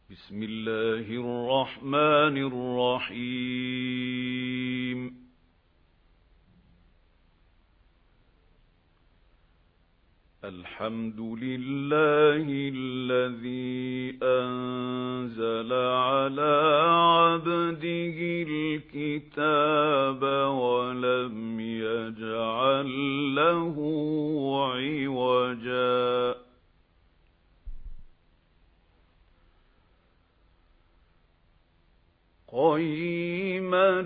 بسم الله الرحمن الرحيم الحمد لله الذي أنزل على عبده الكتاب ولم يجعل له عوجا قيما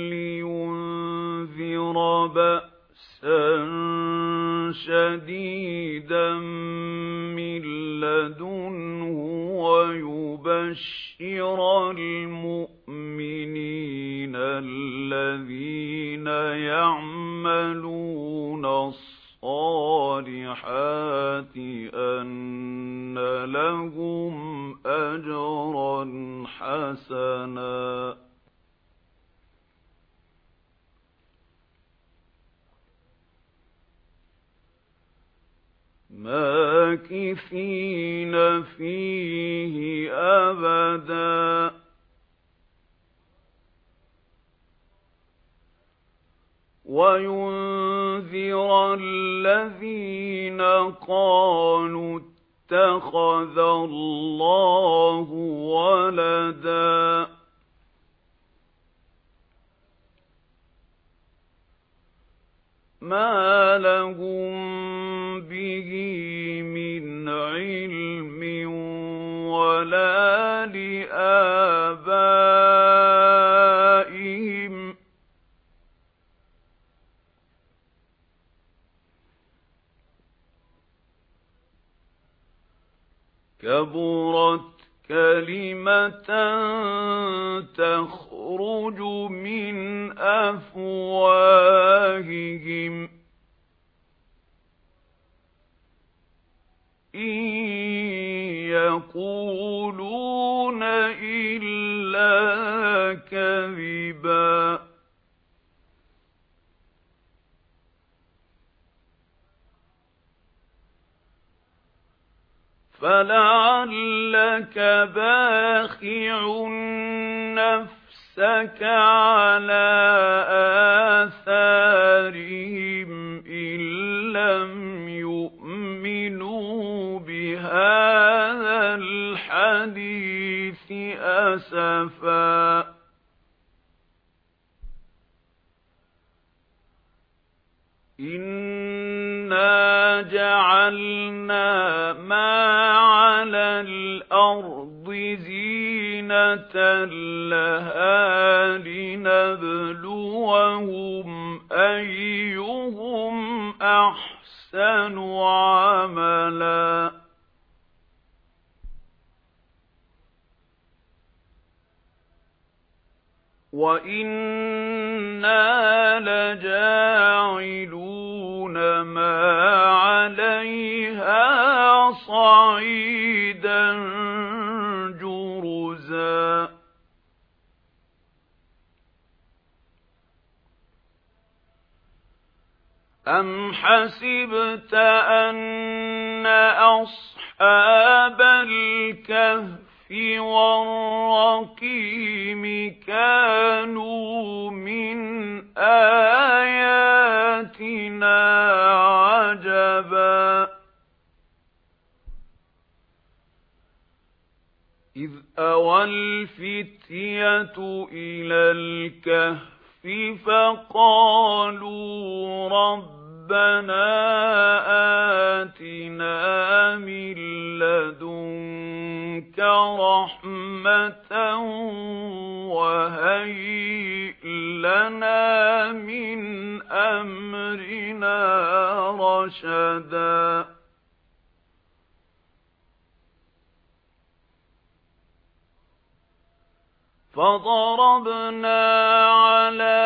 لينذر بأسا شديدا من لدنه ويبشر المؤمنين الذين يعملون الصالحات أن لهم أجرا حسنا ماكثين فيه أبدا وينذر الذين قالوا اتخذ الله ولدا ما لهم به من علم ولا لآبائهم كبرت كلمة تخرج من أفواههم إن يقولون إلا كذبا فلعلك باخع نفسك على آثارهم إن لم يؤمنوا بهذا الحديث أسفا إنا جعلنا ما على الأرض زينة لها لنبلوهم أيهم أحسن عملا وإنا لجاعلون ما عليها صعيدا جرزا أم حسبت أن أصحاب الكهف والرقيم كانوا من آياتنا عجبا إذ أوى الفتية إلى الكهف فقالوا ربنا آتنا من لدنك رحمة وهيئ لنا من أمرنا رشدا فضربنا على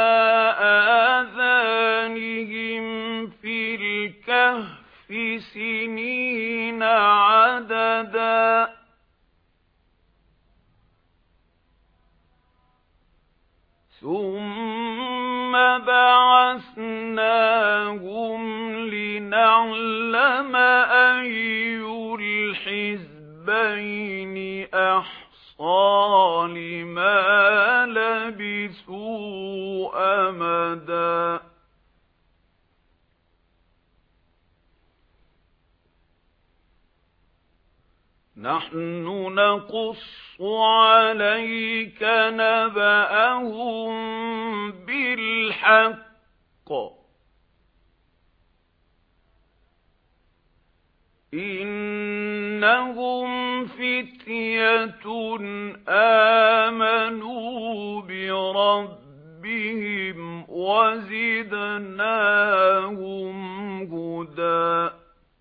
آذانهم في الكهف سنين عددا ثم بعثناهم لنعلم أي الحزبين أحصى الْفِصَالِ مَا لَبِثُوا أَمَدًا نَحْنُ نَقُصُّ عَلَيْكَ نَبَأَهُم بِالْحَقِّ إِنَّهُمْ فِتْيَةٌ آمَنُوا بِرَبِّهِمْ وَزِدْنَاهُمْ هُدًى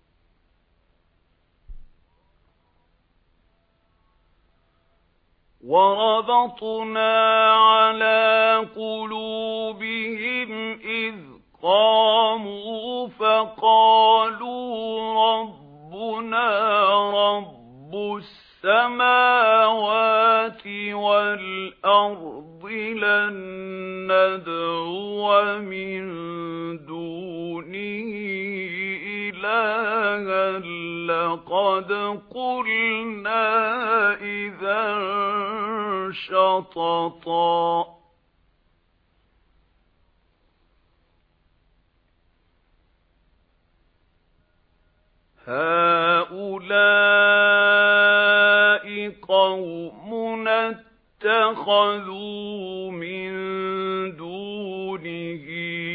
وَرَبَطْنَا عَلَى قُلُوبِهِمْ إِذْ قَامُوا فَقَالُوا رَبُّنَا رَبُّ السَّمَاوَاتِ وَالْأَرْضِ لَن نَّدْعُوَ مِن دُونِهِ إِلَٰهًا لَّقَدْ قُلْنَا إِذًا شَطَطًا هَٰؤُلَاءِ قَوْمُنَا اتَّخَذُوا مِن دُونِهِ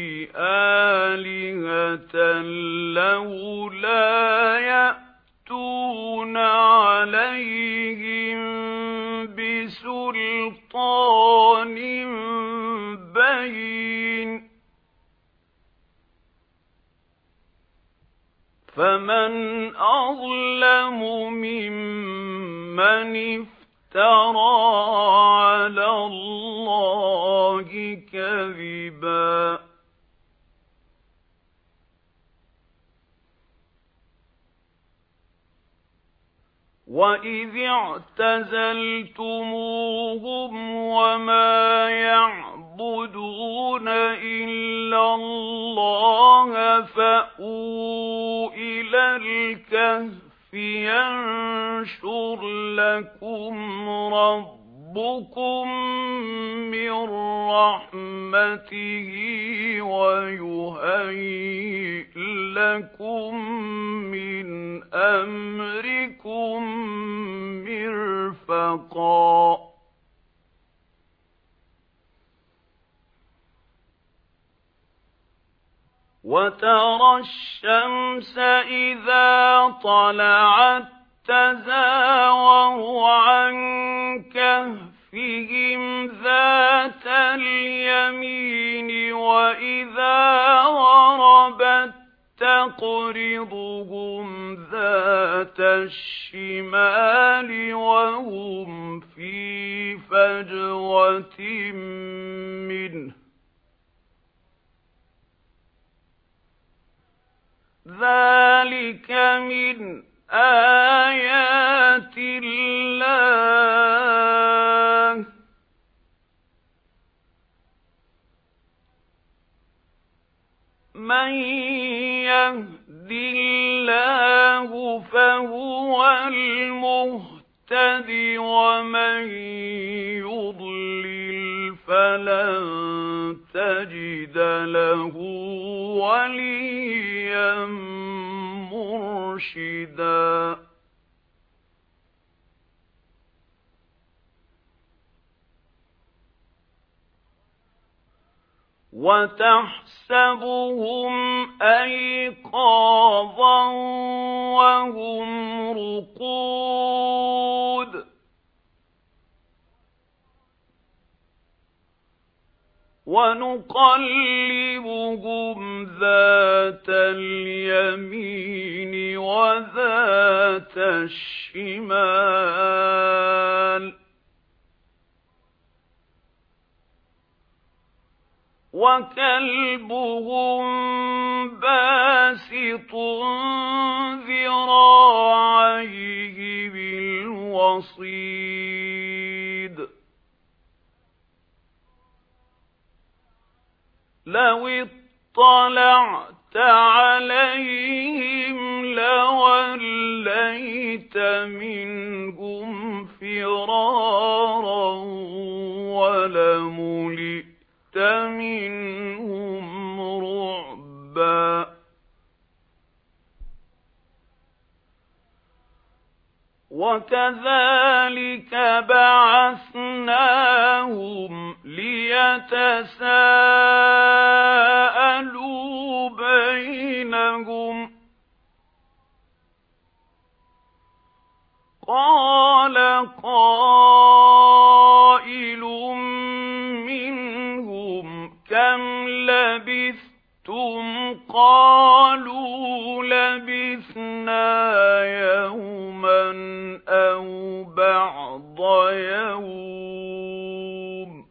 آلِهَةً لَّوْلَا يَأْتُونَ عَلَيْهِم بِسُلْطَانٍ بَيِّنٍ فَمَنْ أَظْلَمُ مِمَّنِ افْتَرَى عَلَى اللَّهِ كَذِبًا وَإِذِ اعْتَزَلْتُمُوهُمْ وَمَا يَعْبُدُونَ إِلَّا اللَّهَ فَأْوُوا إِلَى الْكَهْفِ يَنشُرْ لَكُمْ رَبُّكُم مِّن رَّحْمَتِهِ وَيُهَيِّئْ لَكُم مِّنْ أَمْرِكُم مِّرْفَقًا وَتَرَى الشَّمْسَ إِذَا طَلَعَت تَّزَاوَرُ عَن كَهْفِهِمْ ذَاتَ الْيَمِينِ وَإِذَا غَرَبَت تَّقْرِضُهُمْ ذَاتَ الشِّمَالِ وَهُمْ فِي فَجْوَةٍ مِّنْهُ ذَلِكَ مِنْ آيَاتِ اللَّهِ مَن يَهْدِ اللَّهُ فَهُوَ الْمُهْتَدِ وَمَن يُضْلِلْ فَلَن تَجِدَ لَهُ وَلِيًّا مُّرْشِدًا وَتَحْسَبُهُمْ أَيْقَاظًا وَهُمْ رُقُودٌ وَنُقَلِّبُهُمْ ذَاتَ الْيَمِينِ وَذَاتَ الشِّمَالِ وَكَلْبُهُم بَاسِطٌ ذِرَاعَيْهِ بِالْوَصِيدِ لَوِ اطَّلَعْتَ عَلَيْهِمْ لَوَلَّوْا لَوْلَيْتَ مِنْهُمْ فِرَارًا وَلَمُلِئْتَ مِنْهُمْ رُعْبًا وَكَذَلِكَ بَعَثْنَاهُمْ لِيَتَسَاءَلُوا بَيْنَهُمْ قَالَ قَائِلٌ مِّنْهُمْ كَمْ لَبِثْتُمْ قَالُوا لَبِثْنَا يَوْمًا أَوْ بَعْضَ يَوْمٍ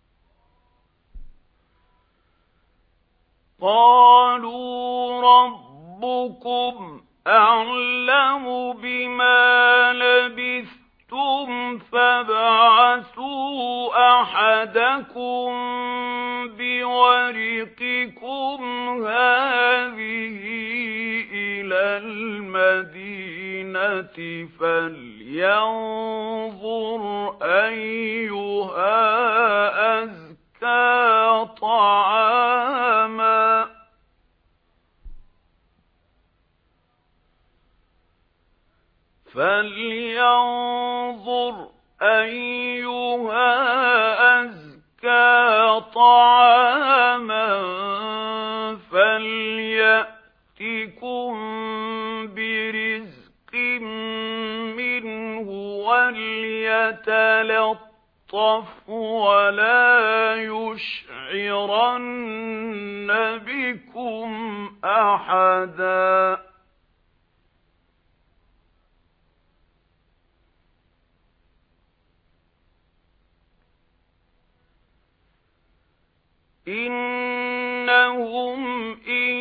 قَالُوا رَبُّكُمْ أَعْلَمُ بِمَا لَبِثْتُمْ فَابْعَثُوا أَحَدَكُمْ بِوَرِقِكُمْ هَٰذِهِ إِلَى الْمَدِينَةِ فَلْيَنظُرْ أَيُّهَا أَزْكَىٰ طَعَامًا فَلْيَأْتِكُم بِرِزْقٍ مِّنْهُ وَلْيَتَلَطَّفْ وَلَا يُشْعِرَنَّ بِكُمْ أَحَدًا إِنَّهُمْ إِن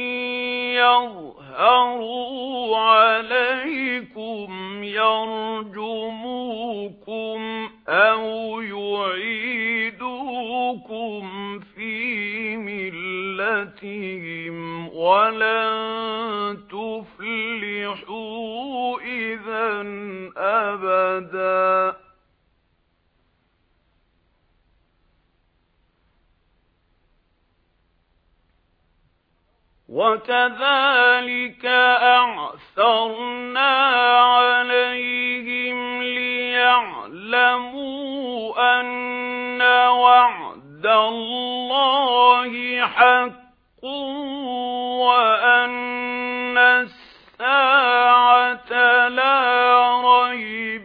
يَظْهَرُوا عَلَيْكُمْ يَرْجُمُوكُمْ أَوْ يُعِيدُوكُمْ فِي مِلَّتِهِمْ وَلَن تُفْلِحُوا إِذًا أَبَدًا وَكَذَلِكَ أَعْثَرْنَا عَلَيْهِمْ لِيَعْلَمُوا أَنَّ وَعْدَ اللَّهِ حَقٌّ وَأَنَّ السَّاعَةَ لَا رَيْبَ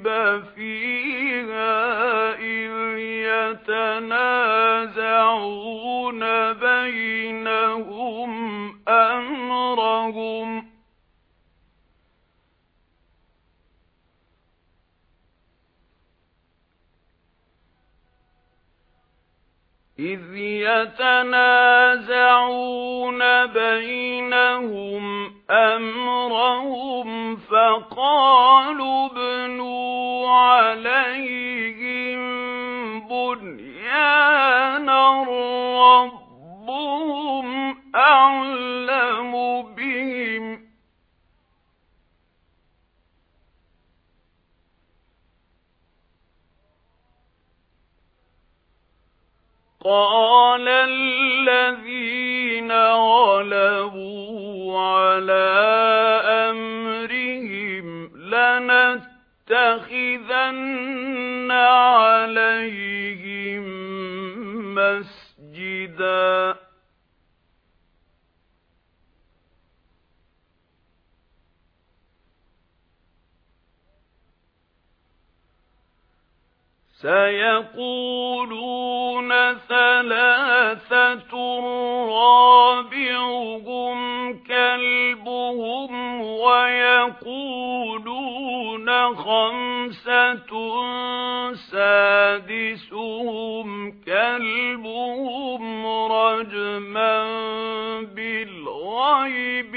فِيهَا إِذْ يَتَنَازَعُونَ بَيْنَهُمْ أَمْرَهُمْ فَقَالُوا ابْنُوا عَلَيْهِم بُنْيَانًا رَّبُّهُمْ أَعْلَمُ بِهِمْ قَالَ الَّذِينَ غَلَبُوا عَلَى أَمْرِهِمْ لَنَتَّخِذَنَّ عَلَيْهِم مَّسْجِدًا سَيَقُولُونَ ثَلَاثَةٌ رَّابِعُهُمْ كَلْبُهُمْ وَيَقُولُونَ خَمْسَةٌ سَادِسُهُمْ كَلْبُهُمْ رَجْمًا بِالْغَيْبِ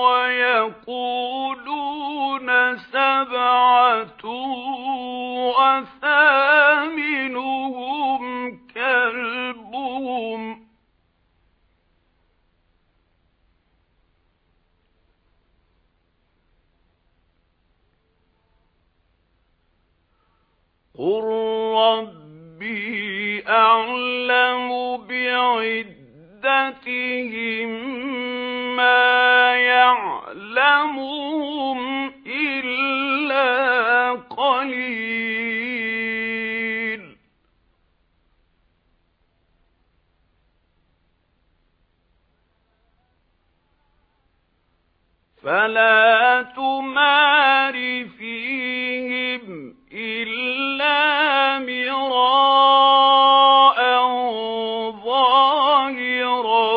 وَيَقُولُونَ سَبْعَةٌ وَثَامِنُهُمْ كَلْبُهُمْ قُل رَّبِّي أَعْلَمُ بِعِدَّتِهِم مَّا يَعْلَمُهُمْ إِلَّا قَلِيلٌ فَلَا تُمَارِ فِيهِمْ إِلَّا مِرَاءً ظَاهِرًا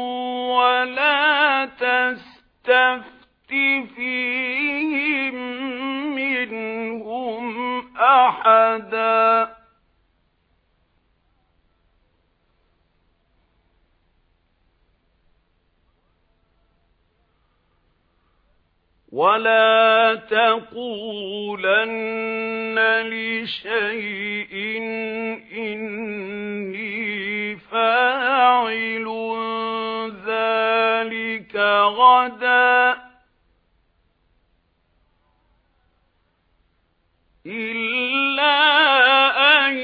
وَلَا تَسْتَفْتِ فِيهِم مِّنْهُمْ أَحَدًا وَلَا تَقُولَنَّ لِشَيْءٍ إِنِّي فَاعِلٌ ذَلِكَ غَدًا إِلَّا أَن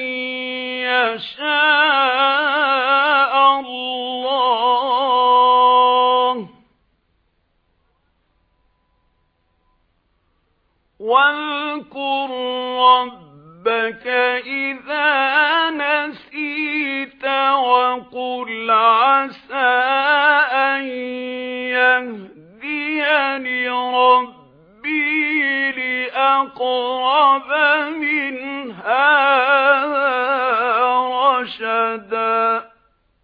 يَشَاءَ اللَّهُ وَاذْكُر رَّبَّكَ إِذَا نَسِيتَ وَقُلْ عَسَىٰ أَن يَهْدِيَنِ رَبِّي لِأَقْرَبَ مِنْ هَٰذَا رَشَدًا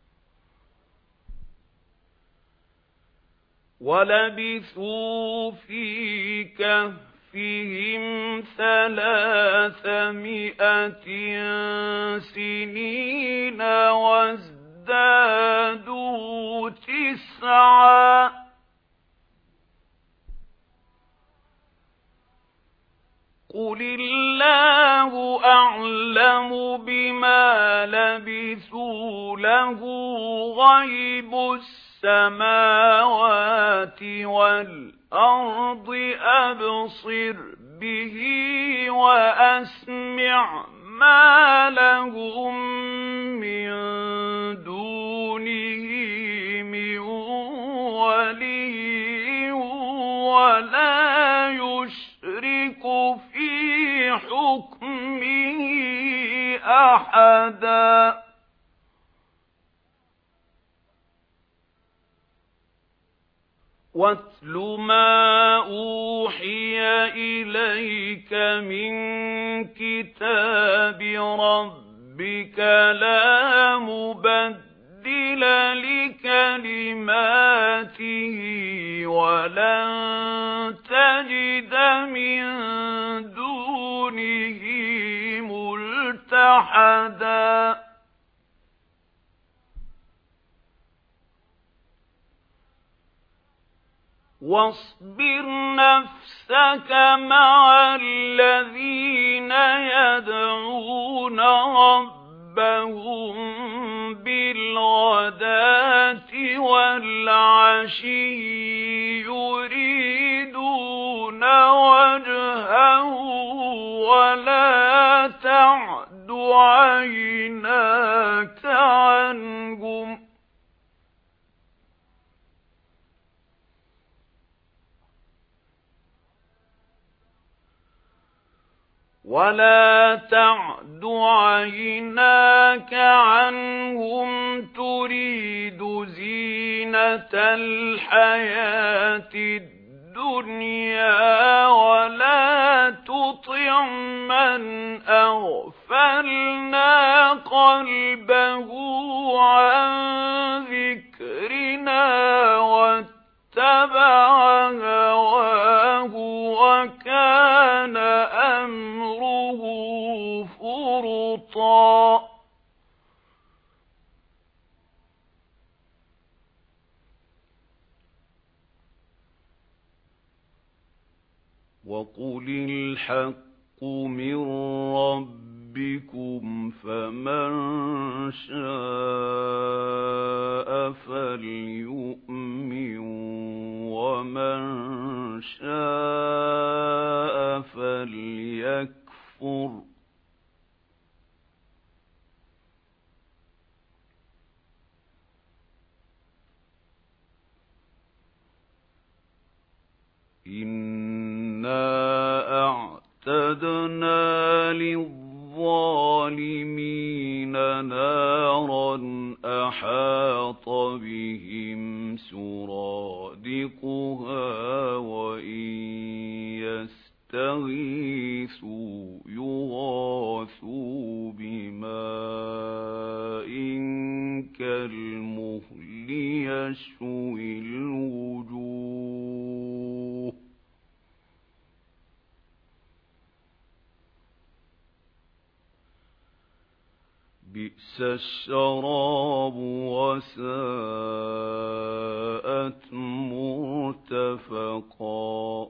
وَلَبِثُوا فِي كَهْفِهِمْ 300 سِنِينَ وَازْدَادُوا 9 قُلِ اللَّهُ أَعْلَمُ بِمَا لَبِثُوا لَهُ غَيْبُ السَّمَاوَاتِ وَالْأَرْضِ أَبْصِرْ بِهِ وَأَسْمِعْ مَا لَهُم مِّن دُونِهِ مِن وَلِيٍّ وَلَا يُشْرِكُ فِي حُكْمِهِ أَحَدًا وَاتْلُ مَا أُوحِيَ إِلَيْكَ مِن كِتَابِ رَبِّكَ لَا مُبَدِّلَ لِكَلِمَاتِهِ وَلَن تَجِدَ مِن دُونِهِ مُلْتَحَدًا وَاصْبِرْ نَفْسَكَ مَعَ الَّذِينَ يَدْعُونَ رَبَّهُم بِالْغَدَاةِ وَالْعَشِيِّ يُرِيدُونَ وَجْهَهُ وَلَا تَعْدُ عَيْنَاكَ عَنْهُمْ تُرِيدُ زِينَةَ الْحَيَاةِ الدُّنْيَا وَلَا تُطِعْ مَنْ أَغْفَلْنَا قَلْبَهُ عَنْ ذِكْرِنَا وَاتَّبَعَ هَوَاهُ وَكَانَ أَمْرُهُ فُرُطًا وَقُلِ الْحَقُّ مِنْ رَبِّكُمْ فَمَنْ شَاءَ فَلْيُؤْمِنْ وَمَنْ شَاءَ فَلْيَكْفُرْ وَأَعْتَدْنَا لِلظَّالِمِينَ نَارًا أَحَاطَ بِهِمْ سُرَادِقُهَا وَإِنْ يَسْتَغِيثُوا يُغَاثُوا بِمَاءٍ كَالْمُهْلِ يَشْوِي الْوُجُوهَ بِئْسَ الشَّرَابُ وَسَاءَتْ مُرْتَفَقًا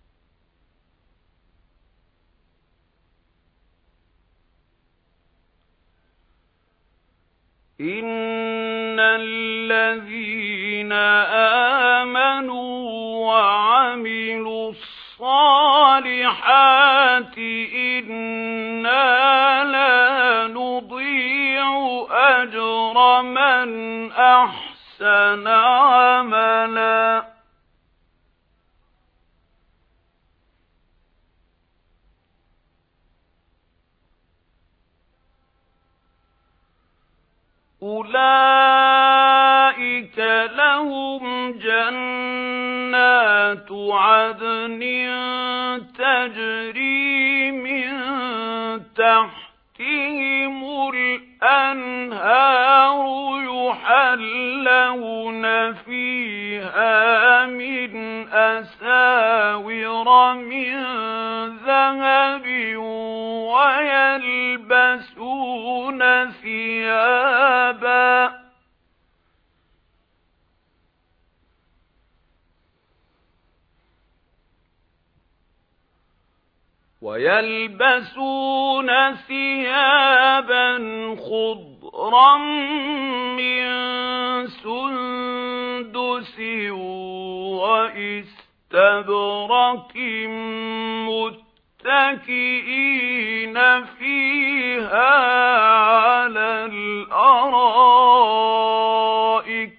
إِنَّ الَّذِينَ آمَنُوا وَعَمِلُوا الصَّالِحَاتِ إِنَّا لَا نُضِيعُ أَجْرَ مَنْ أَحْسَنَ عَمَلًا أُولَئِكَ لَهُمْ جَنَّاتُ عَدْنٍ تَجْرِي مِنْ تَحْتِهِمُ الْأَنْهَارُ يُحَلَّوْنَ فِيهَا مِنْ أَسَاوِرَ مِنْ ذَهَبٍ وَيَلْبَسُونَ ثِيَابًا خُضْرًا مِنْ سُنْدُسٍ وَإِسْتَبْرَقٍ مُتَّكِئِينَ فِيهَا عَلَى الْأَرَائِكِ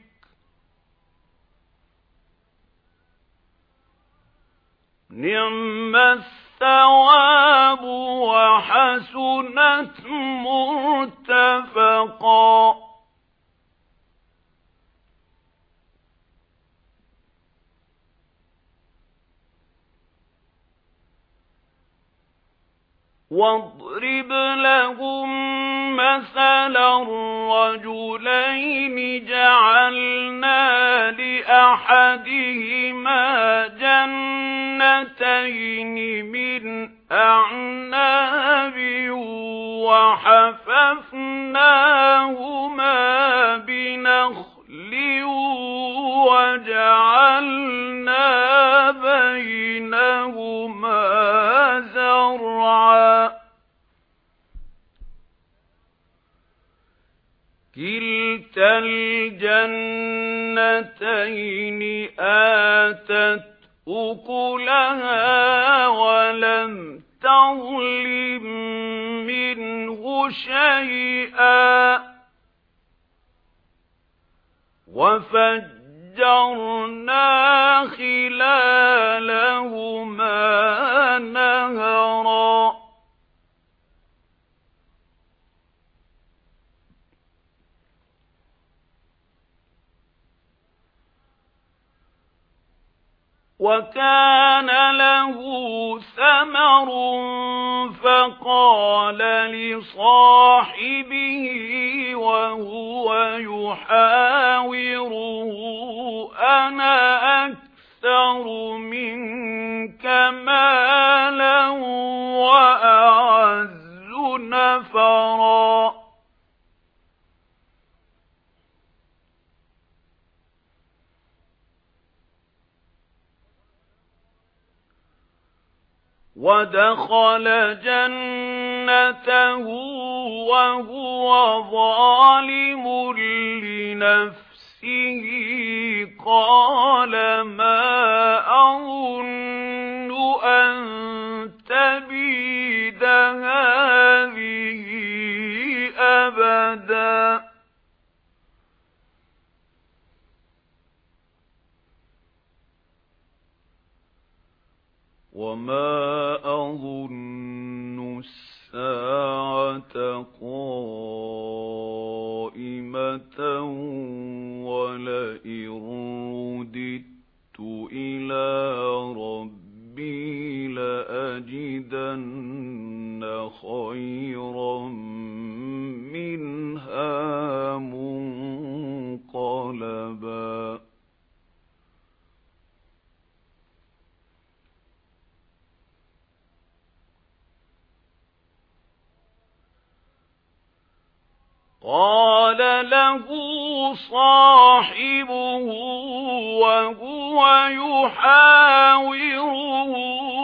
نِعْمَ الثَّوَابُ وَحَسُنَتْ مُرْتَفَقًا وَاضْرِبْ لَهُم مَّثَلًا رَّجُلَيْنِ جَعَلْنَا لِأَحَدِهِمَا جَنَّتَيْنِ مِنْ أَعْنَابٍ وَحَفَفْنَاهُمَا بِنَخْلٍ وَجَعَلْنَا بَيْنَهُمَا زَرْعًا كِلْتَا الْجَنَّتَيْنِ آتَتْ أُكُلَهَا وَلَمْ تَظْلِم مِّنْهُ شَيْئًا وَفَجَّرْنَا خِلَالَهُمَا نَهَرًا وَكَانَ لَهُ ثَمَرٌ فَقَالَ لِصَاحِبِهِ وَهُوَ يُحَاوِرُهُ أَنَا أَكْثَرُ مِنكَ مَالًا وَأَعَزُّ نَفَرًا وَدَخَلَ جَنَّتَهُ وَهُوَ ظَالِمٌ لِنَفْسِهِ قَالَ مَا أَظُنُّ أَن تَبِيدَ هَٰذِهِ أَبَدًا وَمَا أَظُنُّ خَيْرًا مِنْهَا مُنقَلَبًا قَالَ لَهُ صَاحِبُهُ وَهُوَ يُحَاوِرُهُ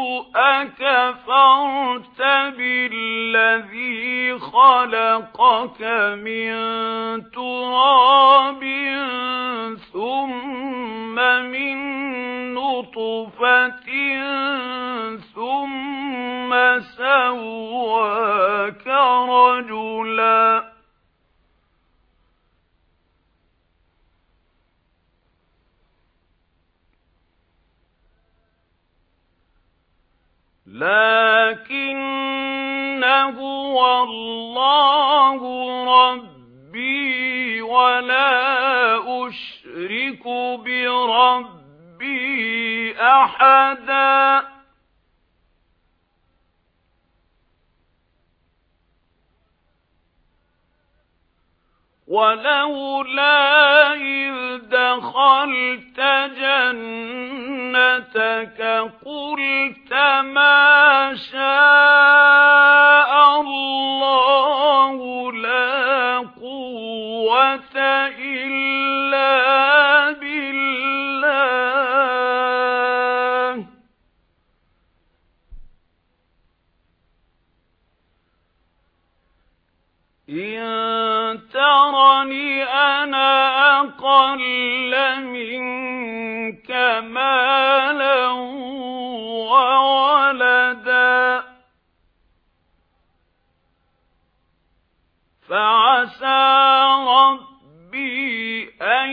أَكَفَرْتَ بِالَّذِي خَلَقَكَ مِن تُرَابٍ ثُمَّ مِن نُّطْفَةٍ ثُمَّ سَوَّاكَ رَجُلًا لَكِنَّ هُوَ اللَّهُ رَبِّي وَلَا أُشْرِكُ بِرَبِّي أَحَدًا وَلَوْلَا إِذْ دَخَلْتَ جَنَّتَكَ قُلْتَ مَا شَاءَ اللَّهُ لَا قُوَّةَ إِلَّا بِاللَّهِ إِن تَرَنِ أَنَا أَقَلَّ مِنكَ مَالًا وَوَلَدًا فَعَسَى رَبِّي أَن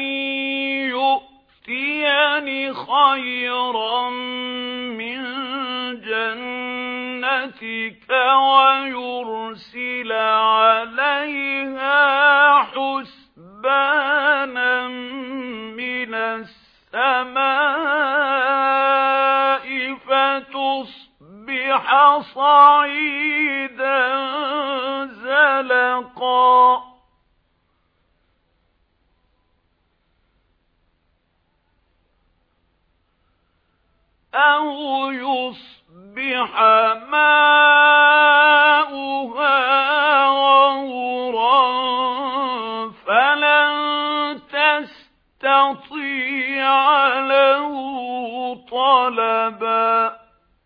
يُؤْتِيَنِ خَيْرًا مِّن جَنَّتِكَ وَيُرْسِلَ عَلَيْهَا حُسْبَانًا مِّنَ السَّمَاءِ فَتُصْبِحَ صَعِيدًا زَلَقًا أَوْ يُصْبِحَ مَاؤُهَا غَوْرًا فَلَن تَسْتَطِيعَ لَهُ طَلَبًا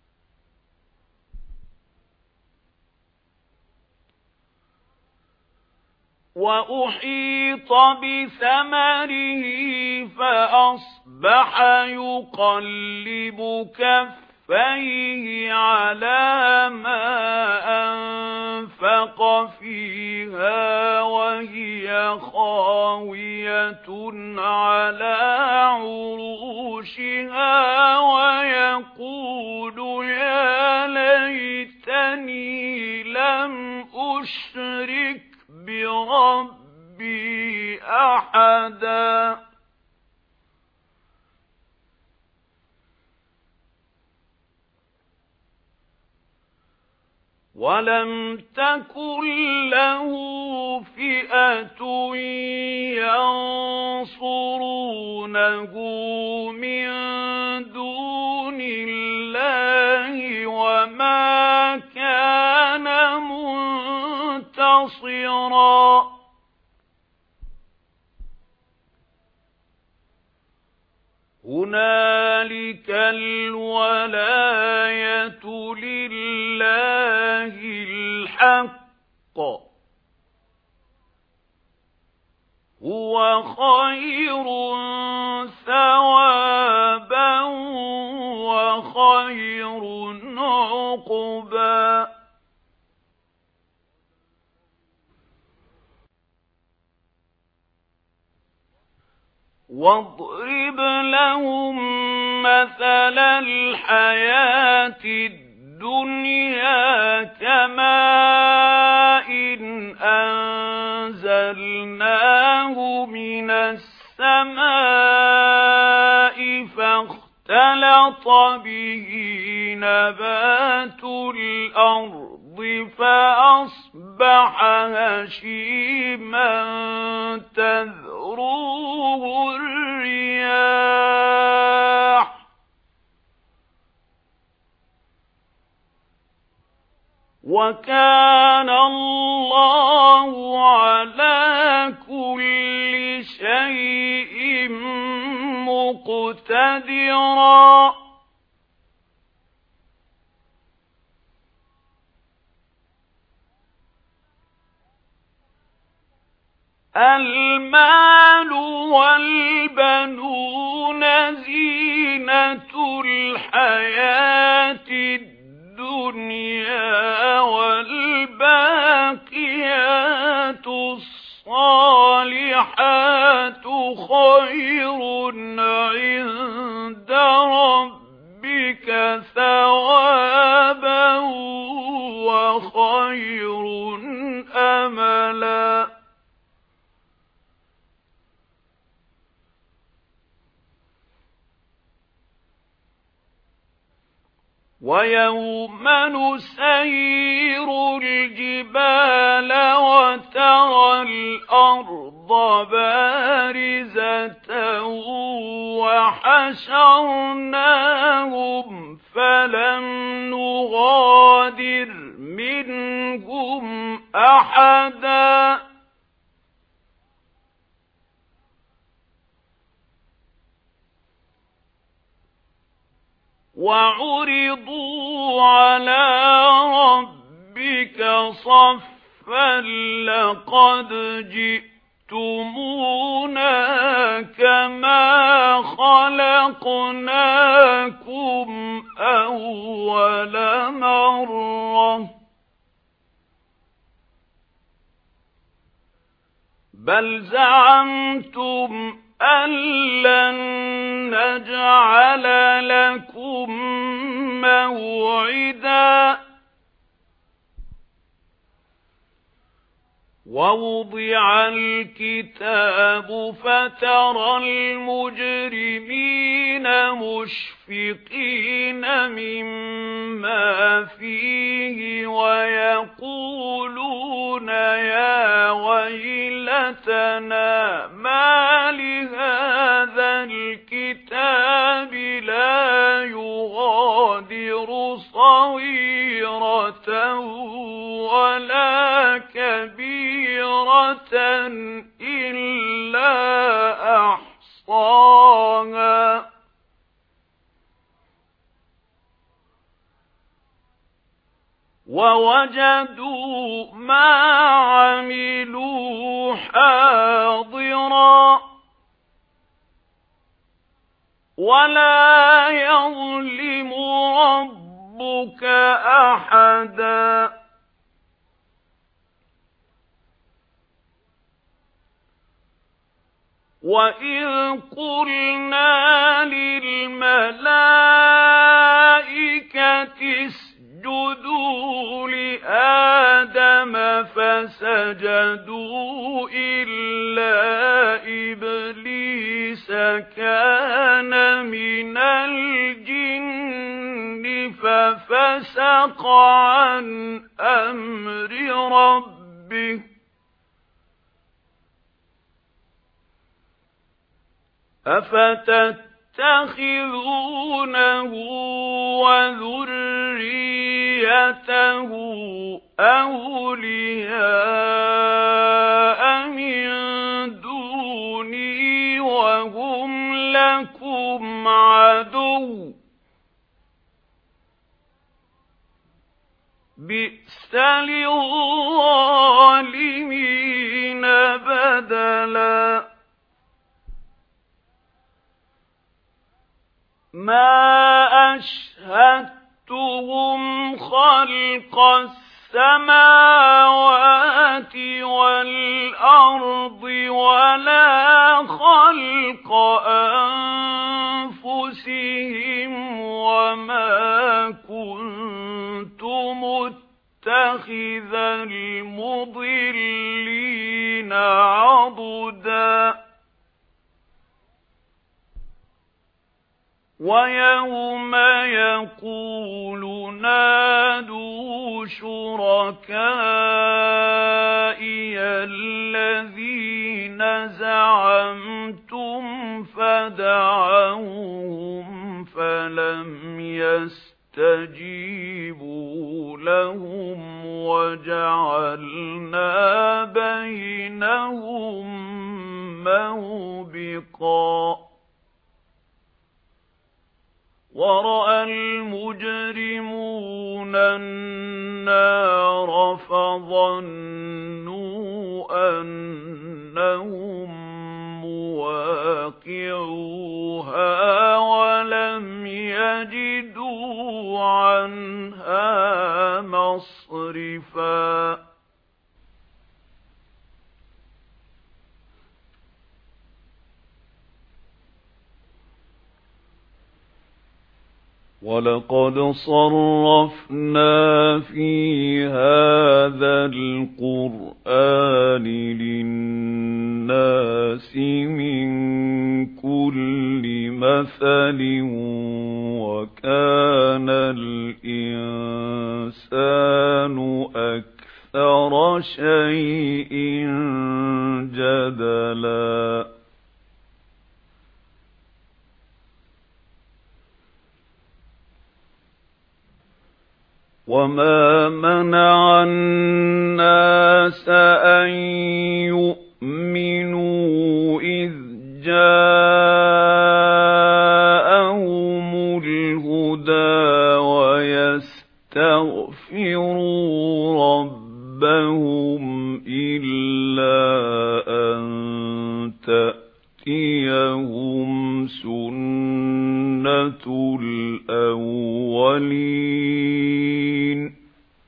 وَأُحِيطَ بِثَمَرِهِ فَأَصْبَحَ يُقَلِّبُ كَفَّيْهِ عَلَى مَا أَنفَقَ فِيهَا وَهِيَ خَاوِيَةٌ عَلَى عُرُوشِهَا وَيَقُولُ يَا لَيْتَنِي لَمْ أُشْرِكْ بِرَبِّي أَحَدًا وَلَمْ تَكُنْ لَهُ فِئَةٌ يَنصُرُونَهُ مِنْ دُونِ اللَّهِ وَمَا كَانَ مُنتَصِرًا هُنَالِكَ الْوَلَايَةُ لِلَّهِ الْحَقِّ هُوَ خَيْرٌ ثَوَابًا وَخَيْرٌ عُقْبًا وَاضْرِبْ لَهُم مَّثَلَ الْحَيَاةِ الدُّنْيَا كَمَاءٍ أَنزَلْنَاهُ مِنَ السَّمَاءِ فَاخْتَلَطَ بِهِ نَبَاتُ الْأَرْضِ الأرض فأصبح هشيما تذروه الرياح وكان الله على كل شيء مقتدرا المال والبنون زينة الحياة الدنيا والباقيات الصالحات خير عند ربك ثوابا وخير أملا وَيَوْمَ نُسَيِّرُ الْجِبَالَ وَتَرَى الْأَرْضَ بَارِزَةً وَحَشَرْنَاهُمْ فَلَمْ نُغَادِرْ مِنْهُمْ أَحَدًا وَعُرِضُوا عَلَى رَبِّكَ صَفًّا لَقَدْ جِئْتُمُونَا كَمَا خَلَقْنَاكُمْ أَوَّلَ مَرَّةٍ بَلْ زَعَمْتُمْ أَن لَّن نَّجْعَلَ لَكُم مَّوْعِدًا وَوُضِعَ الْكِتَابُ فَتَرَى الْمُجْرِمِينَ مُشْفِقِينَ مِمَّا فِيهِ وَيَقُولُونَ يَا وَيْلَتَنَا مَا لِهَذَا الْكِتَابِ لَا يُغَادِرُ صَغِيرَةً وَلَا كَبِيرَةً إِلَّا أَحْصَاهَا وَوَجَدُوا مَا عَمِلُوا حَاضِرًا وَلَا يَظْلِمُ رَبُّكَ أَحَدًا وَإِذْ قُلْنَا لِلْمَلَائِكَةِ اسْجُدُوا لِآدَمَ فَسَجَدُوا إِلَّا إِبْلِيسَ كَانَ مِنَ الْجِنِّ فَفَسَقَ عَنْ أَمْرِ رَبِّهِ أَفَتَتَّخِذُونَهُ وَذُرِّيَّتَهُ أَوْلِيَاءَ مِن دُونِي وَهُمْ لَكُمْ عَدُوٌّ بِئْسَ لِلظَّالِمِينَ بَدَلًا مَا أَشْهَدتُّهُمْ خَلْقَ السَّمَاوَاتِ وَالْأَرْضِ وَلَا خَلْقَ أَنفُسِهِمْ وَمَا كُنتُ مُتَّخِذَ الْمُضِلِّينَ عَضُدًا. ' وَيَوْمَ يَقُولُ نَادُوا شُرَكَائِيَ الَّذِينَ زَعَمْتُمْ فَدَعَوْهُمْ فَلَمْ يَسْتَجِيبُوا لَهُمْ وَجَعَلْنَا بَيْنَهُم مَّوْبِقًا وَرَأَى الْمُجْرِمُونَ النَّارَ فَظَنُّوا أَنَّهُم مُّوَاقِعُوهَا وَلَمْ يَجِدُوا عَنْهَا مَصْرِفًا وَلَقَدْ صَرَّفْنَا فِي هَذَا الْقُرْآنِ لِلنَّاسِ مِنْ كُلِّ مَثَلٍ وَكَانَ الْإِنسَانُ أَكْثَرَ شَيْءٍ جَدَلًا وَمَا مَنَعَ النَّاسَ أَن يُؤْمِنُوا إِذْ جَاءَهُمُ الْهُدَى وَيَسْتَغْفِرُوا رَبَّهُمْ إِلَّا أَن تَأْتِيَهُمْ سُنَّةُ الْأَوَّلِينَ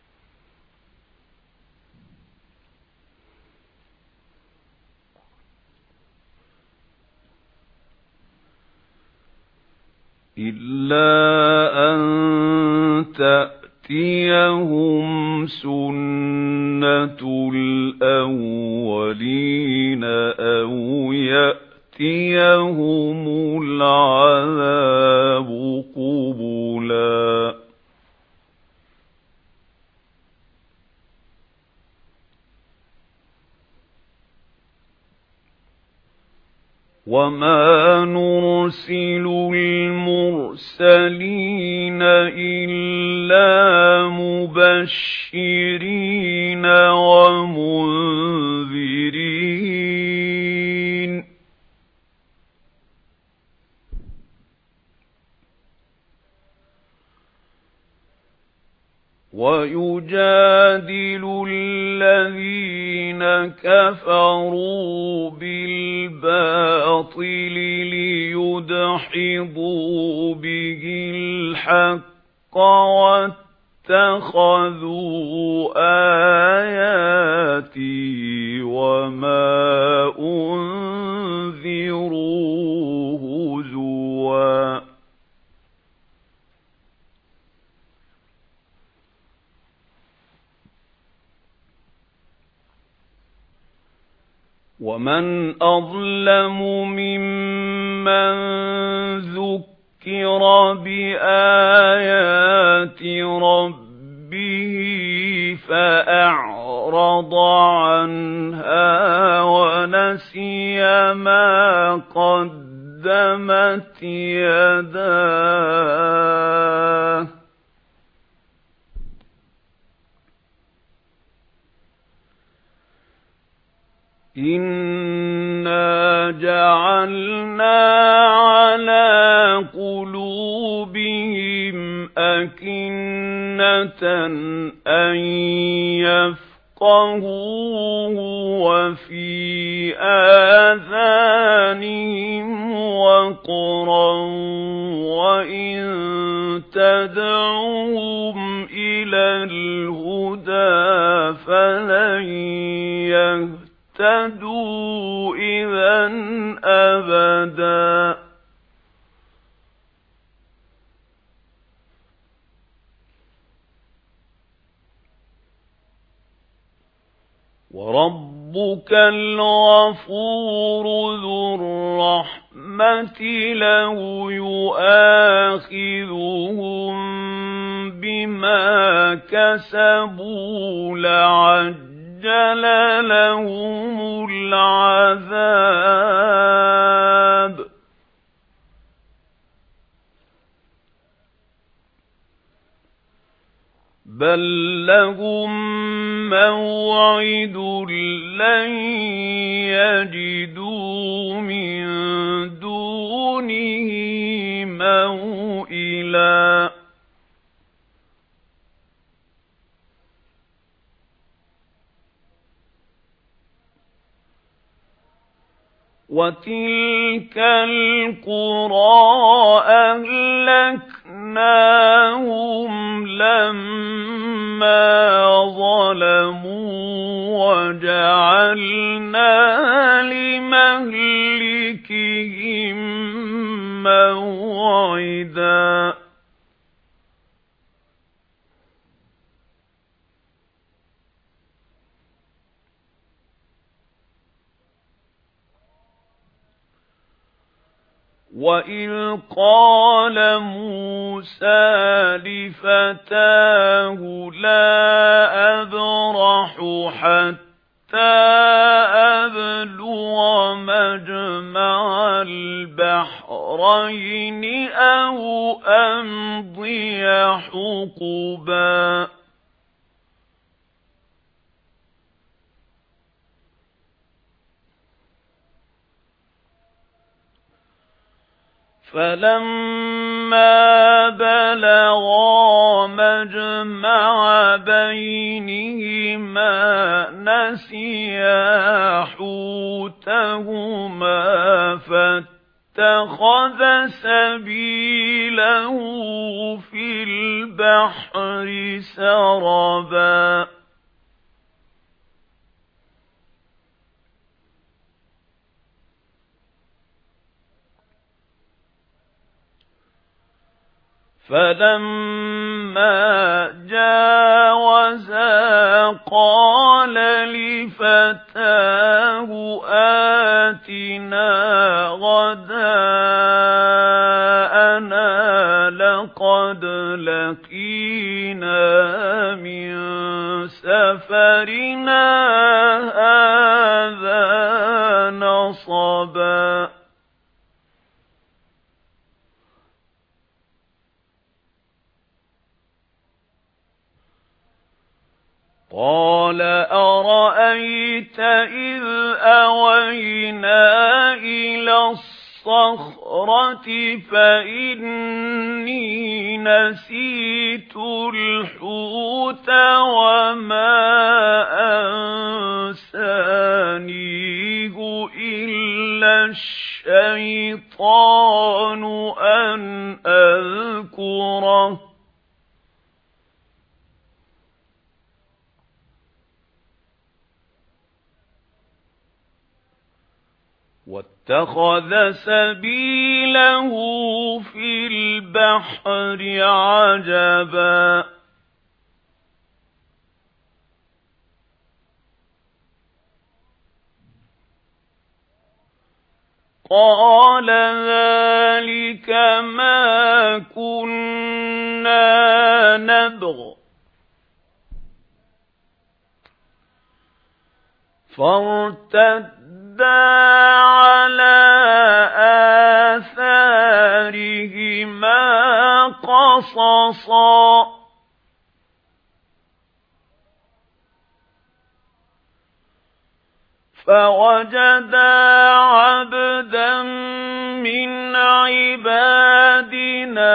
إِلَّا أَن تَأْتِيَهُمْ سُنَّةُ الْأَوَّلِينَ أَوْ يَأْتِيَهُمُ الْعَذَابُ قُبُلًا وَمَا نُرْسِلُ الْمُرْسَلِينَ إِلَّا مُبَشِّرِينَ وَمُنذِرِينَ وَيُجَادِلُ الَّذِينَ كَفَرُوا بِالْبَاطِلِ لِيُدْحِضُوا بِهِ الْحَقَّ وَاتَّخَذُوا آيَاتِي وَمَا أُنذِرُوا هُزُوًا وَمَنْ أَظْلَمُ مِمَّنْ ذُكِّرَ بِآيَاتِ رَبِّهِ فَأَعْرَضَ عَنْهَا وَنَسِيَ مَا قَدَّمَتْ يَدَاهُ إِنَّا جَعَلْنَا عَلَى قُلُوبِهِمْ أَكِنَّةً أَن يَفْقَهُوهُ وَفِي آذَانِهِمْ وَقْرًا وَإِن تَدْعُوهُمْ إِلَى الْهُدَى فَلَن يهتدوا إِذًا أَبَدًا وَرَبُّكَ رَبُّكَ الْغَفُورُ ذُو الرَّحْمَةِ لَوْ يُؤَاخِذُهُم بِمَا كَسَبُوا لَعَجَّلَ لَهُمُ الْعَذَابَ بَل لَّهُم مَّوْعِدٌ لَّن يَجِدُوا مِن دُونِهِ مَوْئِلًا وَتِلْكَ الْقُرَىٰ أَهْلَكْنَاهُمْ لَمَّا ظَلَمُوا وَجَعَلْنَا لِمَهْلِكِهِم مَّوْعِدًا وَإِذْ قَالَ مُوسَى لِفَتَاهُ لَا أَبْرَحُ حَتَّى أَبْلُغَ مَجْمَعَ الْبَحْرَيْنِ أَوْ أَمْضِيَ حُقُبًا فَلَمَّا بَلَغَا مَجْمَعَ بَيْنِهِمَا نَسِيَا حُوتَهُمَا فَاتَّخَذَ سَبِيلَهُ فِي الْبَحْرِ سَرَبًا فَلَمَّا جَاوَزَا قَالَ لِفَتَاهُ آتِنَا غَدَاءَنَا لَقَدْ لَقِينَا مِنْ سَفَرِنَا هَذَا نَصَبًا قَالَ أَرَأَيْتَ إِذْ أَوَيْنَا إِلَى الصَّخْرَةِ فَإِنِّي نَسِيتُ الْحُوتَ وَمَا أَنسَانِيهُ إِلَّا الشَّيْطَانُ أَنْ أَذْكُرَهُ وَاتَّخَذَ سَبِيلَهُ فِي الْبَحْرِ عَجَبًا قَالَ ذَلِكَ مَا كُنَّا نَبْغِ فَارْتَدَّا عَلَى آثَارِهِمَا قَصَصًا فَوَجَدَا عَبْدًا مِنْ عِبَادِنَا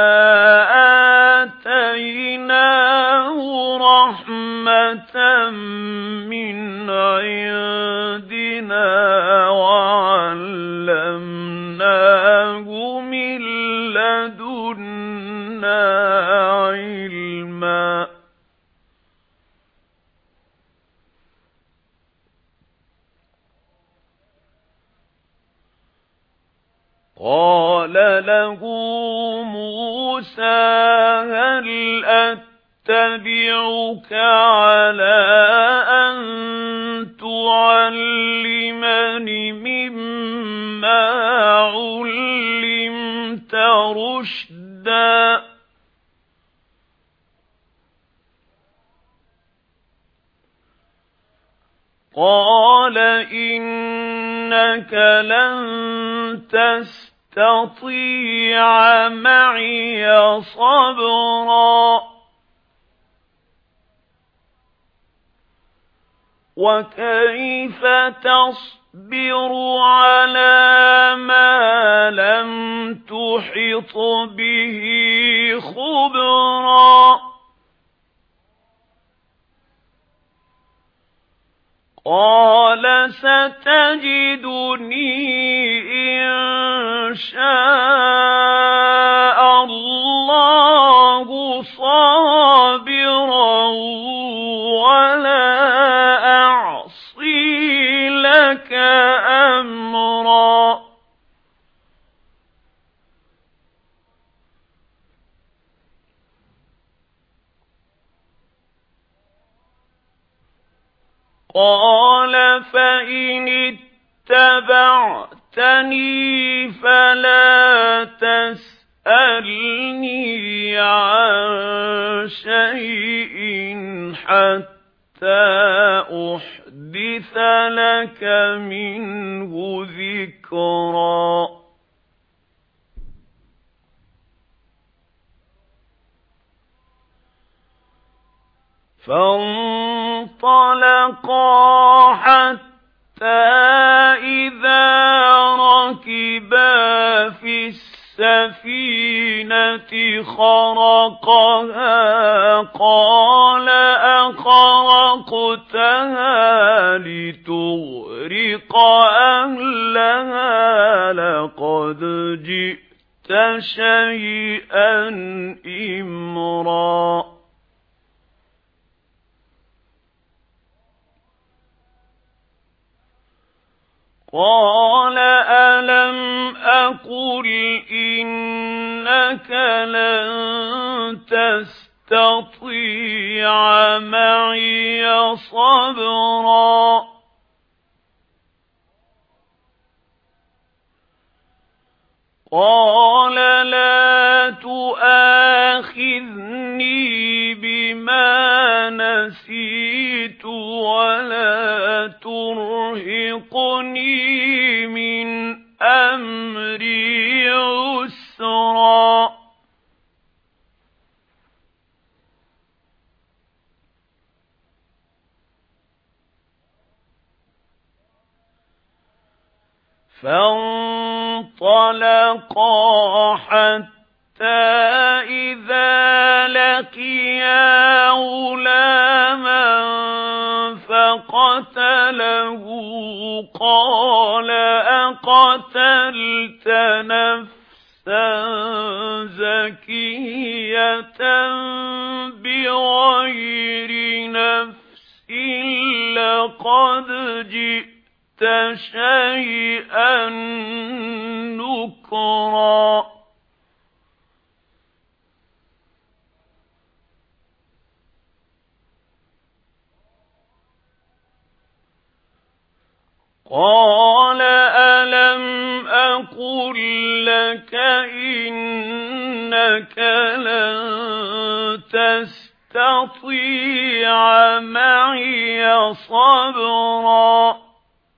آتَيْنَاهُ رَحْمَةً مِنْ عِنْدِنَا وَعَلَّمْنَاهُ مِنْ لَدُنَّا عِلْمًا قَالَ لَهُ مُوسَى هَلْ أَتَّبِعُكَ عَلَى أَن تُعَلِّمَنِ قَالَ إِنَّكَ لَن تَسْتَطِيعَ مَعِيَ صَبْرًا وَكَيْفَ تَصْبِرُ عَلَى مَا لَمْ تُحِطْ بِهِ خُبْرًا قَالَ سَتَجِدُنِي إِن شَاءَ اللَّهُ صَابِرًا وَلَا أَعْصِي لَكَ أَمْرًا قَالَ فَإِنِ اتَّبَعْتَنِي فَلَا تَسْأَلْنِي عَن شَيْءٍ حَتَّى أُحْدِثَ لَكَ مِنْهُ ذِكْرًا فانطلقا حتى إذا ركبا في السفينة خرقها قال أخرقتها لتغرق أهلها لقد جئت شيئا إمرا قَالَ أَلَمْ أَقُلْ إِنَّكَ لَن تَسْتَطِيعَ مَعِيَ صَبْرًا قَالَ لَا تُؤَاخِذْنِي بِمَا نَسِيتُ وَلَا تُرْهِقْنِي مِنْ أَمْرِي عُسْرًا فانطلقا حتى إذا لقيا غلاما فقتله قال أقتلت نفسا زكية بغير نفس لقد جئت شيئا نكرا قال ألم أقل لك إنك لن تستطيع معي صبرا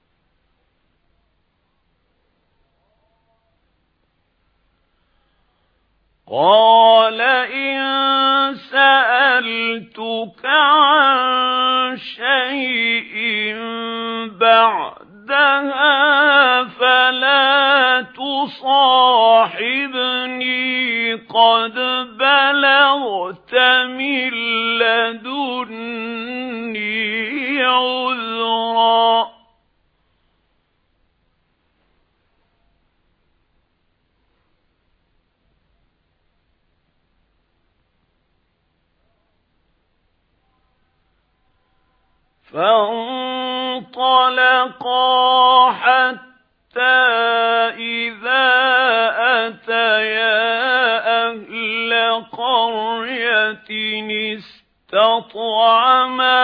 قال إن سألتك عن شيء بعدها فلا تصاحبني قد بلغت من لدني عذرا فانطلقا حتى إذا أتيا أهل قرية استطعما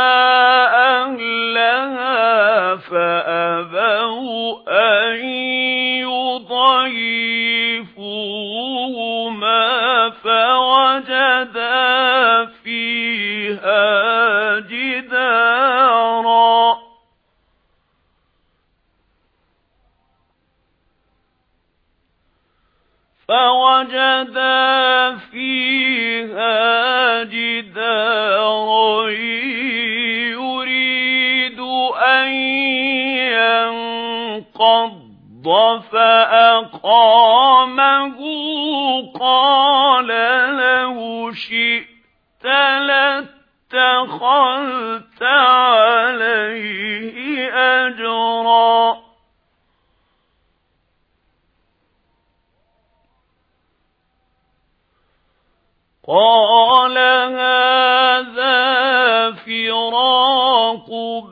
أهلها فأبوا أن يضيفوهما فوجدا فيها جدارا فوجدا فيها جدارا يريد أن ينقض فأقامه قال لو شئت لاتخذت عليه أجرا قال هذا فراق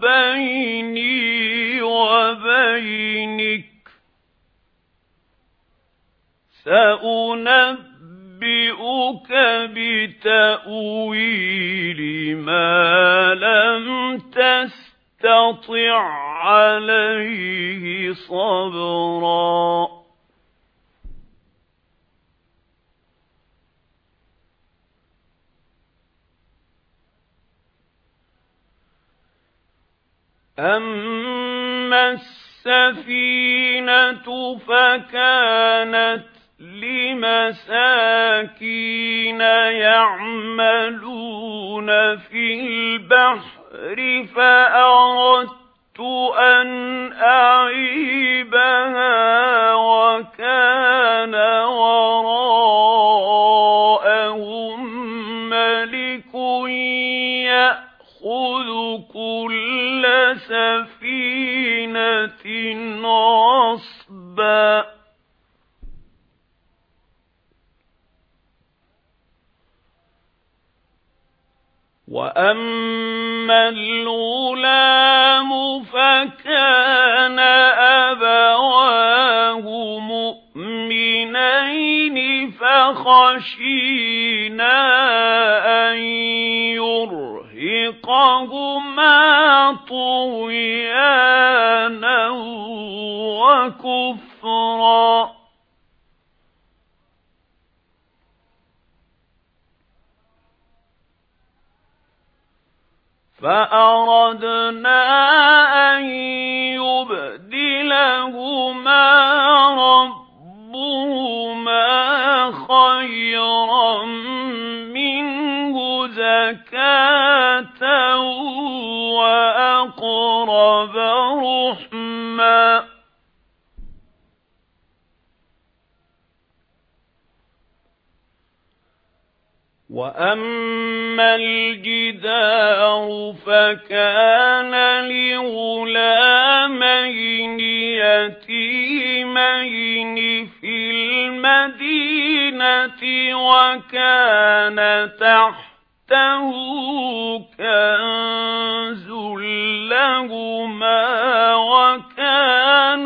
بيني وبينك سأنبئك بتأويل ما لم تستطع عليه صبرا أما السفينة فكانت لمساكين يعملون في البحر فأردت أن أعيبها وكان وراءهم ملك يأخذ كل سفينة غصبا وأما الغلام فكان أبواه مؤمنين فخشينا أن يرهقهما طغيانا وكفرا فأردنا أن يبدلهما ربهما خيرا منه زكاة وأقرب رحما وأما الجدار فكان لغلامين يتيمين في المدينة وكان تحته كنز لهما وكان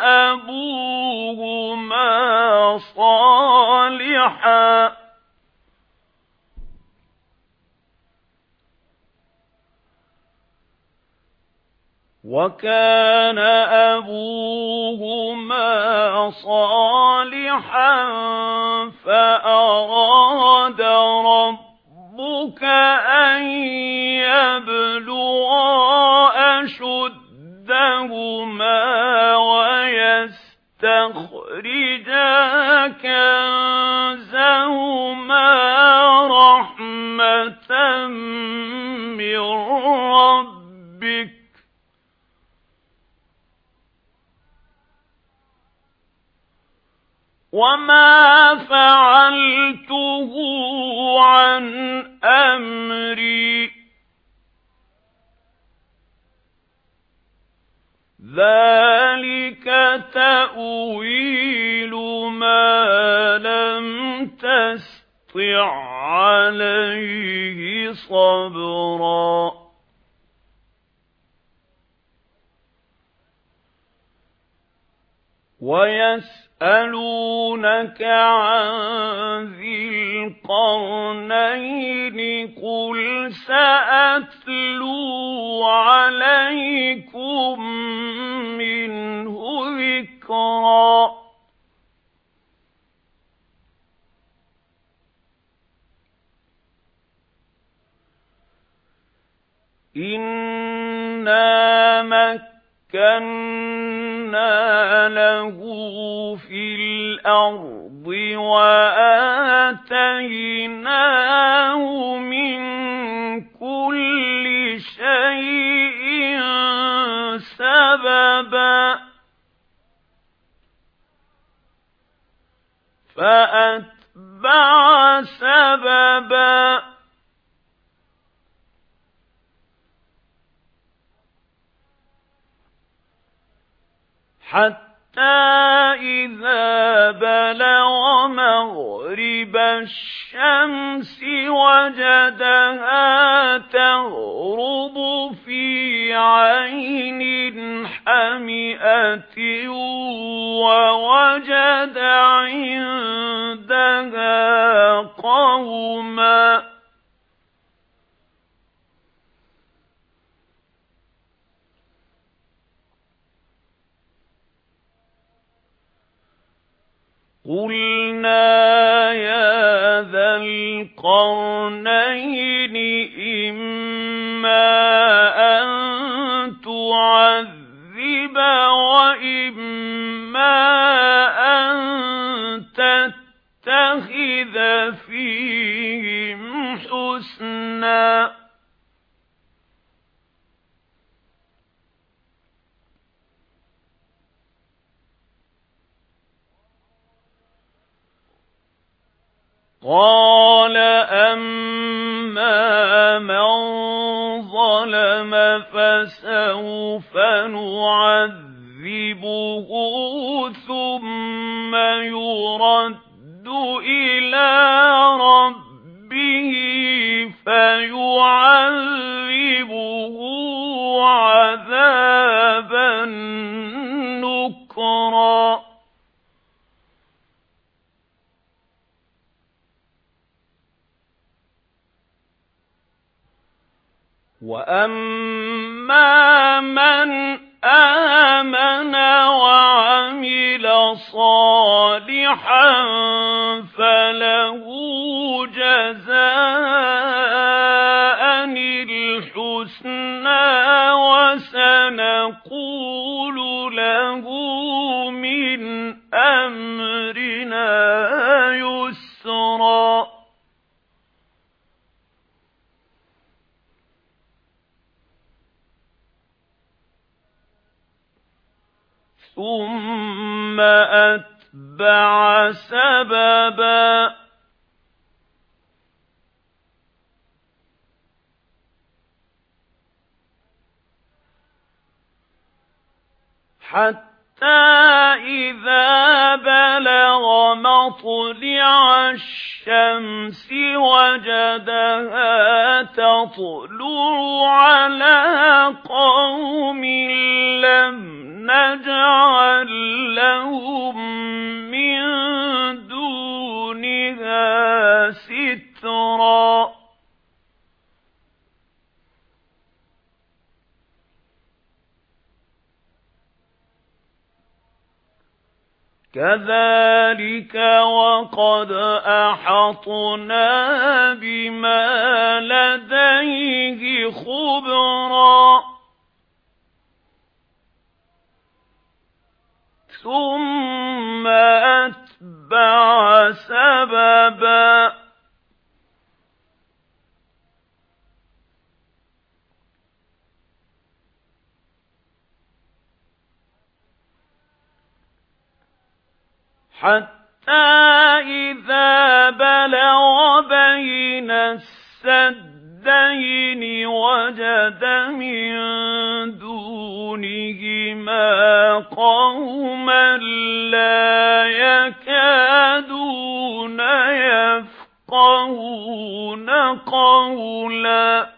أبوهما صالحا فأراد ربك أن يبلغا أشدهما ويستخرجا كنزهما رحمة من ربك وما فعلته عن أمري ذلك تأويل ما لم تستطع عليه صبرا ويسألونك عن ذي القرنين قل سأتلو عليكم منه ذكرا إنا مكنا له في الأرض وآتيناه من كل شيء سببا فأتبع سببا حتى إذا بلغ مغرب الشمس وجدها تغرب في عين حمئة ووجد عندها قوما قُلْنَا يَا ذَا الْقَرْنَيْنِ إِمَّا أَن تُعَذِّبَ وَإِمَّا أَن تَتَّخِذَ فِيهِمْ حُسْنًا قَالَ أَمَّا مَنْ ظَلَمَ فَسَوْفَ نُعَذِّبُهُ ثُمَّ يُرَدُّ إِلَى رَبِّهِ فَيُعَذِّبُهُ عَذَابًا نُكْرًا وَأَمَّا مَنْ آمَنَ وَعَمِلَ صَالِحًا فَلَهُ جَزَاءً الْحُسْنَى وَسَنَقُولُ لَهُ مِنْ أَمْرِنَا يُسْرًا ثُمَّ أَتْبَعَ سَبَبًا حَتَّى إِذَا بَلَغَ مَطْلِعَ الشَّمْسِ وَجَدَهَا تَطْلُعُ عَلَى قَوْمٍ لَّمْ نَجْعَل لَّهُم مِّن دُونِهَا سِتْرًا كَذَلِكَ وَقَدْ أَحَطْنَا بِمَا لَدَيْهِ خُبْرًا ثُمَّ أَتْبَعَ سَبَبًا حَتَّى إِذَا بَلَغَ بَيْنَ السَّدَّيْنِ وَجَدَ مِن دُونِهِمَا قَوْمًا لَّا يَكَادُونَ يَفْقَهُونَ قَوْلًا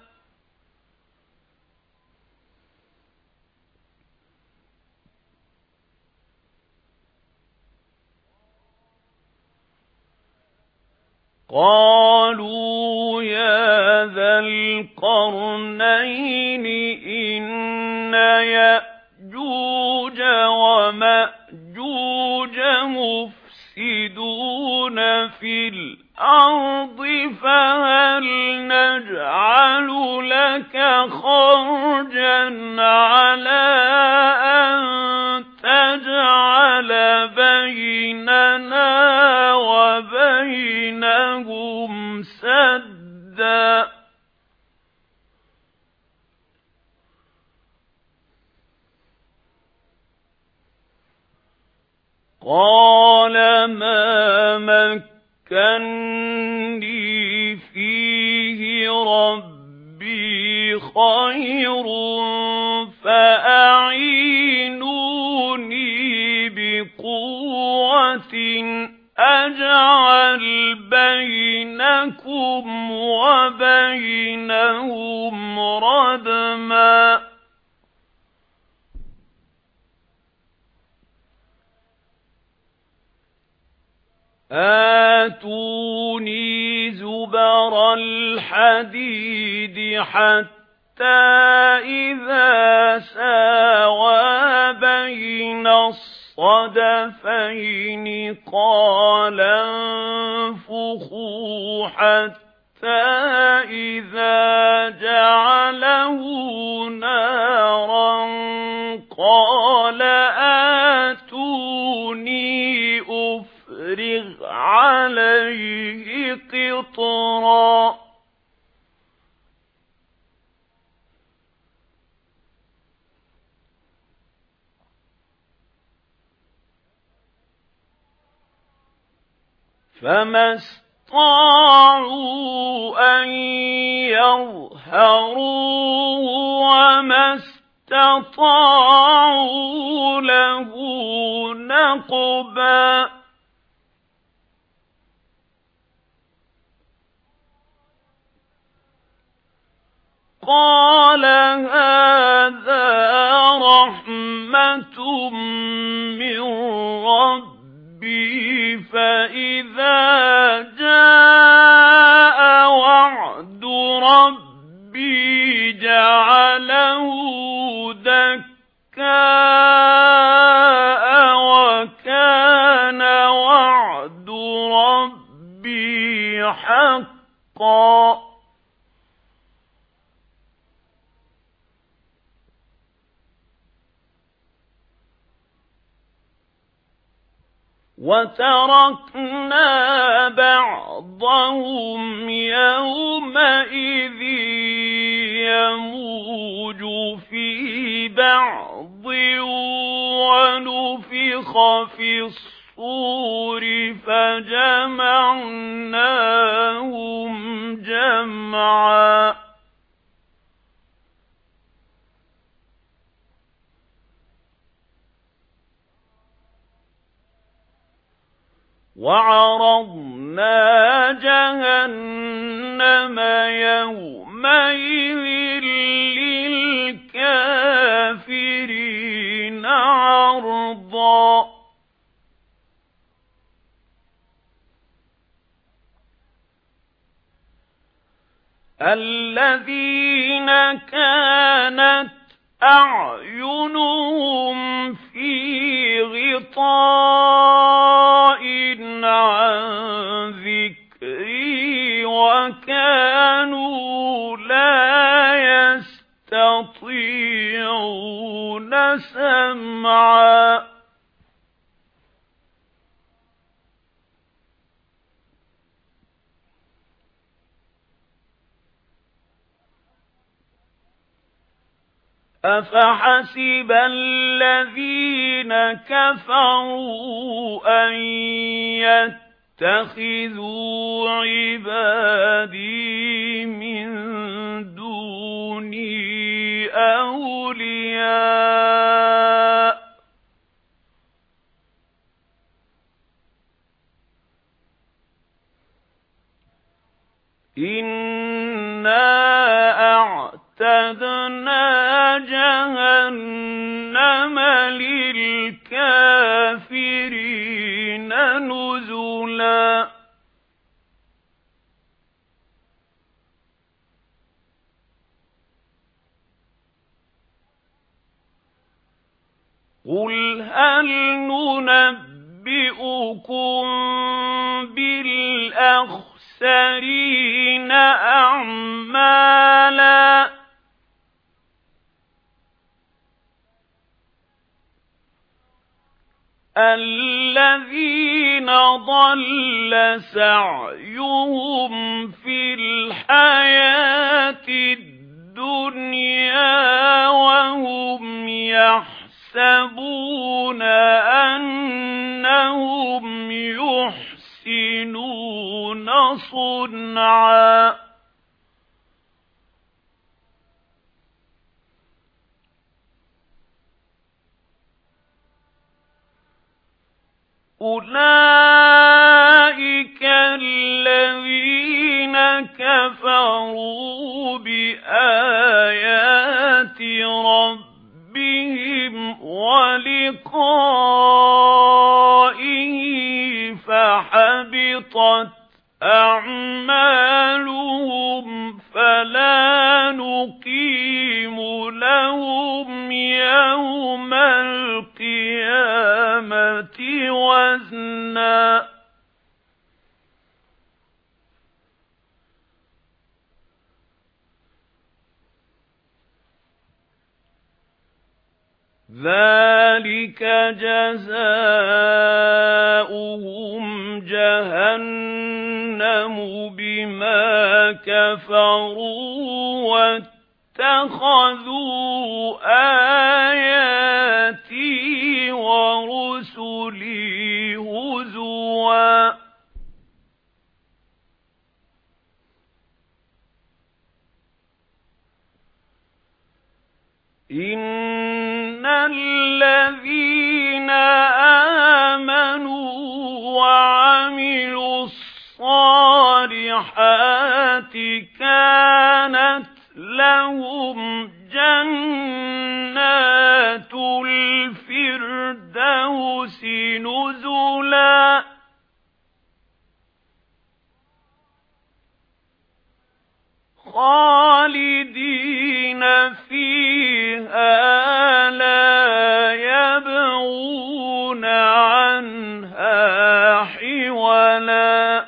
قَالُوا يَا ذَا الْقَرْنَيْنِ إِنَّ يَأْجُوجَ وَمَأْجُوجَ مُفْسِدُونَ فِي الْأَرْضِ فَهَلْ نَجْعَلُ لَكَ خَرْجًا عَلَىٰ أَن تَجْعَلَ بَيْنَنَا وَبَيْنَهُمْ قَالَ مَا مَكَّنِّي فِيهِ رَبِّي خَيْرٌ فَأَعِينُونِي بِقُوَّةٍ أَجْعَلْ بَيْنَكُمْ وَبَيْنَهُمْ رَدْمًا آتوني زبر الحديد حتى إذا ساوى بين الصدفين قال انفخوا حتى إذا جعله نارا قال آتوني أفرغ عليه قطرا فما استطاعوا أن يظهروه وما استطاعوا له نقبا قال هذا رحمة من ربي فإذا جاء وعد ربي جعله دكاء وكان وعد ربي حقا وتركنا بعضهم يومئذ يموج في بعض ونفخ في الصور فجمعناهم جمعا وعرضنا جهنم يومئذ للكافرين عرضا الذين كانت أعينهم في غطاء عن ذكري وكانوا لا يستطيعون سمعا أفحسب الذين كفروا أن يتخذوا عبادي من دوني أولياء إنا أعتدنا جهنم للكافرين نزلا قل هل ننبئكم بالأخسرين أعمالا الذين ضل سعيهم في الحياة الدنيا وهم يحسبون يَحْسَبُونَ أَنَّهُمْ يُحْسِنُونَ صُنْعًا أُولَئِكَ الَّذِينَ كَفَرُوا بِآيَاتِ رَبِّهِمْ وَلِقَائِهِ فَحَبِطَتْ أَعْمَالُهُمْ فَلَا نُقِيمُ لَهُمْ يَوْمَ الْقِيَامَةِ وَزْنًا ذَلِكَ جَزَاؤُهُمْ جَهَنَّمُ بِمَا كَفَرُوا وَاتَّخَذُوا آيَاتِي وَرُسُلِي هُزُوًا إِنَّ الَّذِينَ آمَنُوا وَعَمِلُوا الصَّالِحَاتِ كَانَتْ لَهُمْ جَنَّاتُ الْفِرْدَوْسِ نُزُلًا خَالِدِينَ فِيهَا لَا يَبْغُونَ عَنْهَا حِوَلًا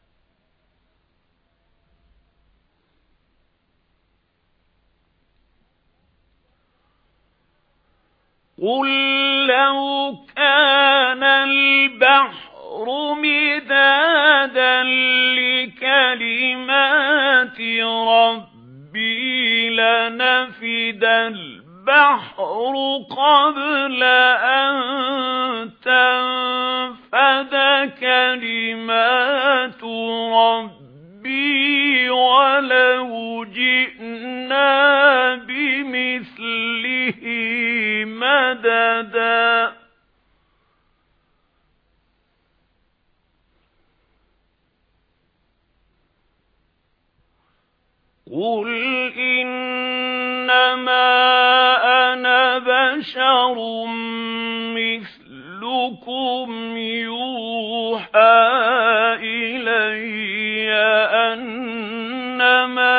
قُل لَّوْ كَانَ الْبَحْرُ مِدَادًا لِّكَلِمَاتِ رَبِّي لَنَفِدَ الْبَحْرُ قَبْلَ أَن تَنفَدَ كَلِمَاتُ رَبِّي وَلَوْ جِئْنَا بِمِثْلِهِ مَدَدًا قُلْ إِنَّمَا أَنَا بَشَرٌ مِثْلُكُمْ يُوحَى إِلَيَّ أَنَّمَا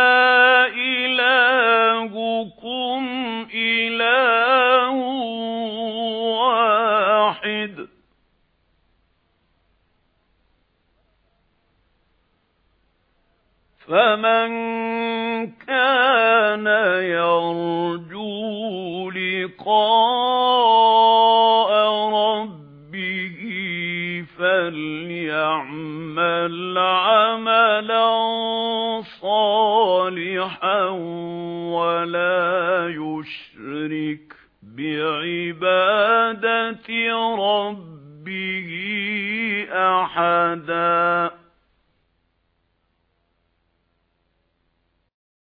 إِلَٰهُكُمْ إِلَٰهٌ وَاحِدٌ فَمَن كَانَ يَرْجُو لِقَاءَ رَبِّهِ فَلْيَعْمَلْ عَمَلًا صَالِحًا وَلَا يُشْرِكْ بِعِبَادَةِ رَبِّهِ أَحَدًا